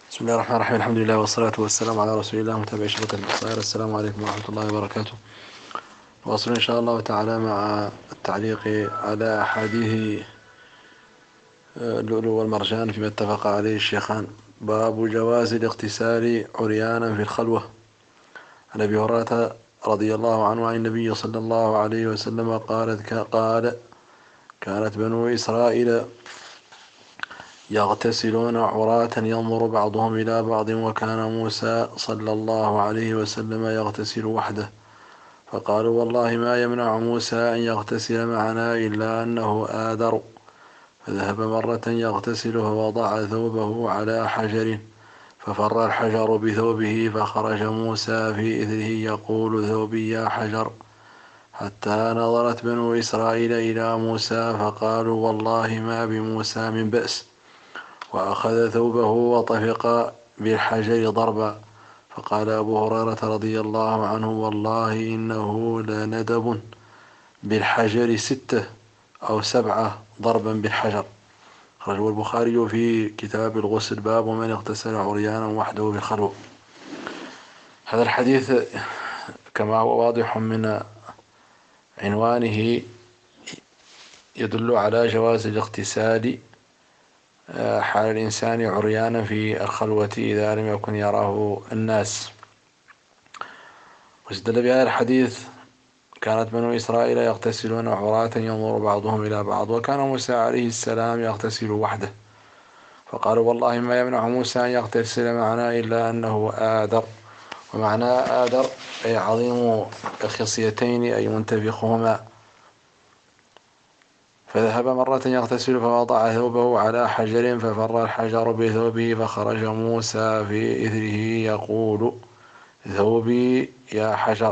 بسم الله الرحمن الرحيم. الحمد لله والصلاة والسلام على رسول الله متابع شبكة البصائر. السلام عليكم ورحمة الله وبركاته. نواصل إن شاء الله تعالى مع التعليق على أحاديث اللؤلؤ والمرجان فيما اتفق عليه الشيخان. باب جواز الاغتسال عريانا في الخلوة. عن أبي هريرة رضي الله عنه عن النبي صلى الله عليه وسلم قال كانت بنو إسرائيل يغتسلون عراة ينظر بعضهم إلى بعض، وكان موسى صلى الله عليه وسلم يغتسل وحده، فقالوا والله ما يمنع موسى أن يغتسل معنا إلا أنه آدر، فذهب مرة يغتسل فوضع ثوبه على حجر ففر الحجر بثوبه، فخرج موسى في إثره يقول ثوبي يا حجر، حتى نظرت بنو إسرائيل إلى موسى فقالوا والله ما بموسى من بأس، وأخذ ثوبه وطفق بالحجر ضربا. فقال أبو هريرة رضي الله عنه والله إنه لندب بالحجر 6 أو 7 ضربا بالحجر. خرجه البخاري في كتاب الغسل باب من اغتسل عريانا وحده في الخلوة. هذا الحديث كما هو واضح من عنوانه يدل على جواز الاغتسال حال الإنسان عريانا في الخلوة إذا لم يكن يراه الناس. واستدل بهذا الحديث كانت بنو إسرائيل يغتسلون عراة ينظر بعضهم إلى بعض، وكان موسى عليه السلام يغتسل وحده، فقالوا والله ما يمنع موسى أن يغتسل معنا إلا أنه آدر. ومعنى آدر أي عظيم الخصيتين أي منتفخهما. فذهب مرة يغتسل فوضع ثوبه على حجر ففر الحجر بثوبه، فخرج موسى في إثره يقول ثوبي يا حجر،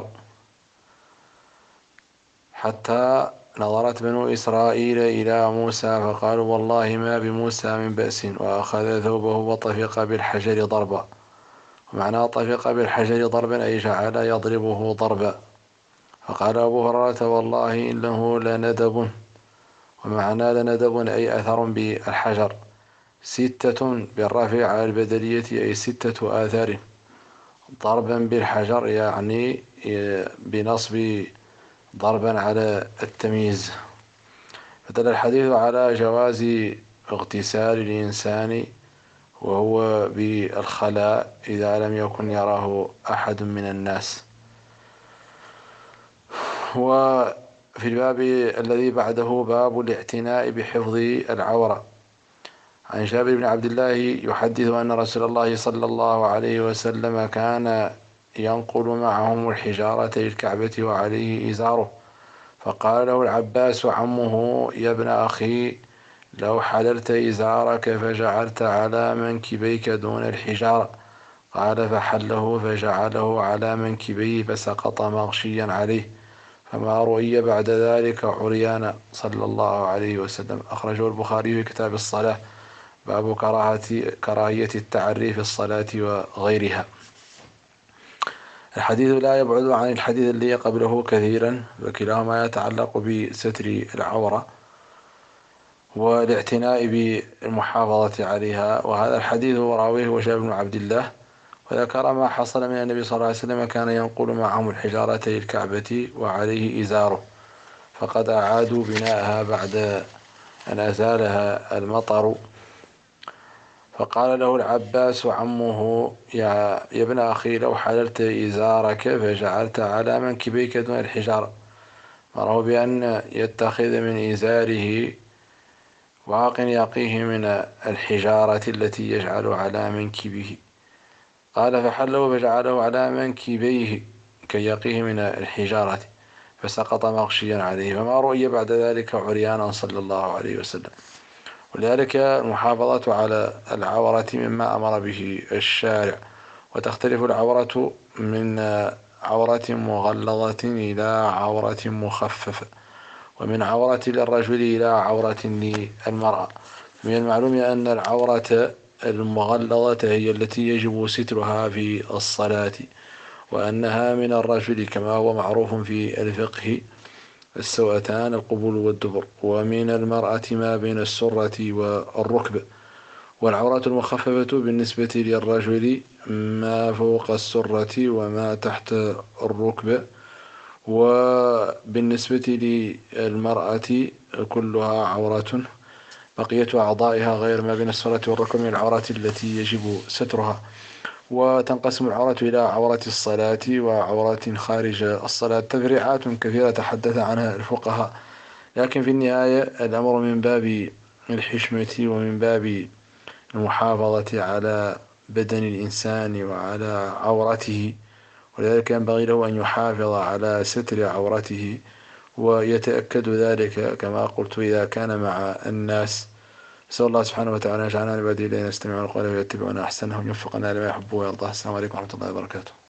حتى نظرت بنو إسرائيل إلى موسى فقالوا والله ما بموسى من بأس، وأخذ ثوبه وطفق بالحجر ضربا. ومعنى طفق بالحجر ضربا أي جعل يضربه ضربا. فقال أبو هريرة والله إنه لندب، ومعنى لندب أي أثر بالحجر، 6 بالرفع على البدلية أي 6 آثار، ضربا بالحجر يعني بنصب ضربا على التمييز. فدل الحديث على جواز اغتسال الإنسان وهو بالخلاء إذا لم يكن يراه أحد من الناس. وفي الباب الذي بعده باب الاعتناء بحفظ العورة. عن جابر بن عبد الله يحدث أن رسول الله صلى الله عليه وسلم كان ينقل معهم الحجارة للكعبة وعليه إزاره، فقال له العباس عمه يا ابن أخي لو حللت إزارك فجعلت على منكبيك دون الحجارة، قال فحله فجعله على منكبيه فسقط مغشيا عليه، فما رؤي بعد ذلك عريانا صلى الله عليه وسلم. أخرجه البخاري في كتاب الصلاة باب كراهية التعري في الصلاة وغيرها. الحديث لا يبعد عن الحديث الذي قبله كثيرا، وكلاهما يتعلق بستر العورة والاعتناء بالمحافظة عليها. وهذا الحديث راويه هو جابر بن عبد الله، وذكر ما حصل من النبي صلى الله عليه وسلم كان ينقل معهم الحجارة للكعبة وعليه إزاره، فقد أعادوا بناءها بعد أن أزالها المطر. فقال له العباس عمه يا ابن أخي لو حللت إزارك فجعلت على منكبيك دون الحجارة، مره بأن يتخذ من إزاره واق يقيه من الحجارة التي يجعل على منكبه. قال فحله فجعله على منكبيه كي يقيه من الحجارة فسقط مغشيا عليه، فما رؤي بعد ذلك عريانا صلى الله عليه وسلم. ولذلك المحافظة على العورة مما أمر به الشارع، وتختلف العورة من عورة مغلظة إلى عورة مخففة، ومن عورة للرجل إلى عورة للمرأة. من المعلوم أن العورة المغلظة هي التي يجب سترها في الصلاة، وأنها من الرجل كما هو معروف في الفقه السوأتان القبول والدبر، ومن المرأة ما بين السرة والركب، والعورات المخففة بالنسبة للرجل ما فوق السرة وما تحت الركبة، وبالنسبة للمرأة كلها عورة، بقية أعضائها غير ما بين السرة والركبة من العورات التي يجب سترها. وتنقسم العورات إلى عورات الصلاة وعورات خارج الصلاة، تفريعات كثيرة تحدث عنها الفقهاء، لكن في النهاية الأمر من باب الحشمة ومن باب المحافظة على بدن الإنسان وعلى عورته، ولذلك ينبغي له أن يحافظ على ستر عورته، ويتأكد ذلك كما قلت إذا كان مع الناس. نسأل الله سبحانه وتعالى أن يجعلنا عباده الذين يستمعون القول فيتبعون أحسنه ويوفقنا لما يحب ويرضى. السلام عليكم ورحمة الله وبركاته.